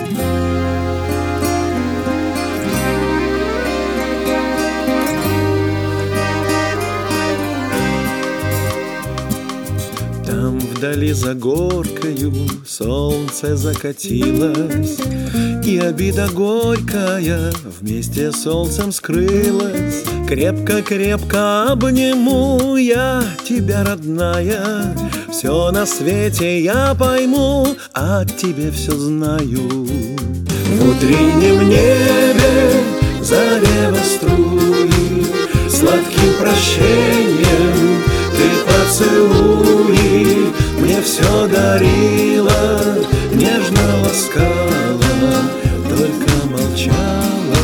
Там вдали за горкою солнце закатилось, и обида горькая вместе с солнцем скрылась. Крепко-крепко обниму я тебя, родная, все на свете я пойму, а тебе все знаю. В утреннем небе зарево струи, сладким прощением ты поцелуи мне все дарила, нежно ласкала, только молчала,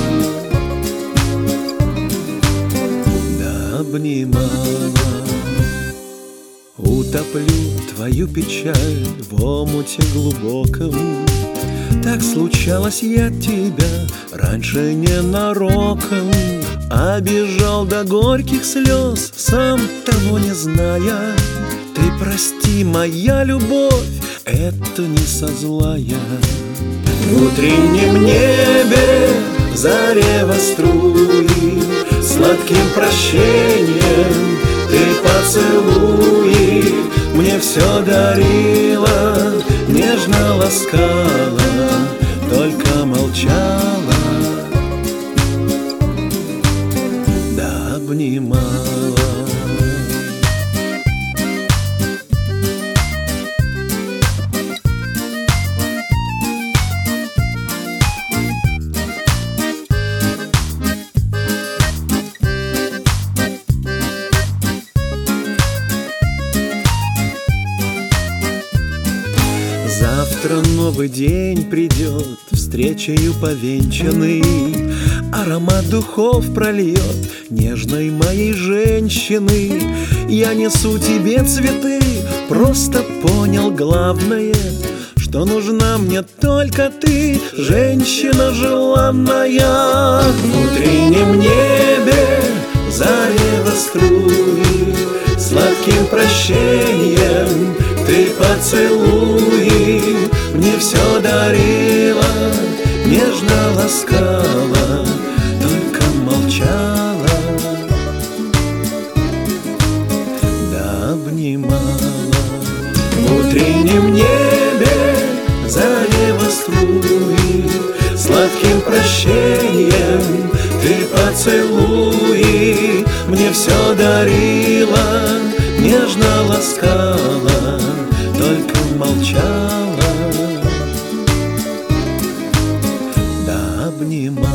да обнимала. Утоплю твою печаль в омуте глубоком. Так случалось, я тебя раньше ненароком обижал до горьких слез, сам того не зная. Ты прости, моя любовь, это не со зла я. В утреннем небе зарево струи, сладким прощением ты поцелуи мне все дарила, нежно ласкала, только молчала, да обнимала. Завтра новый день придет, встречею повенчанный, аромат духов прольет нежной моей женщины. Я несу тебе цветы, просто понял главное, что нужна мне только ты, женщина желанная. В утреннем небе зарево струи, сладким прощением ты поцелуи мне все дарила, нежно ласкала, только молчала, да обнимала. В утреннем небе зарево струи, сладким прощением ты поцелуи мне все дарила, нежно ласкала, только молчала, да обнимала.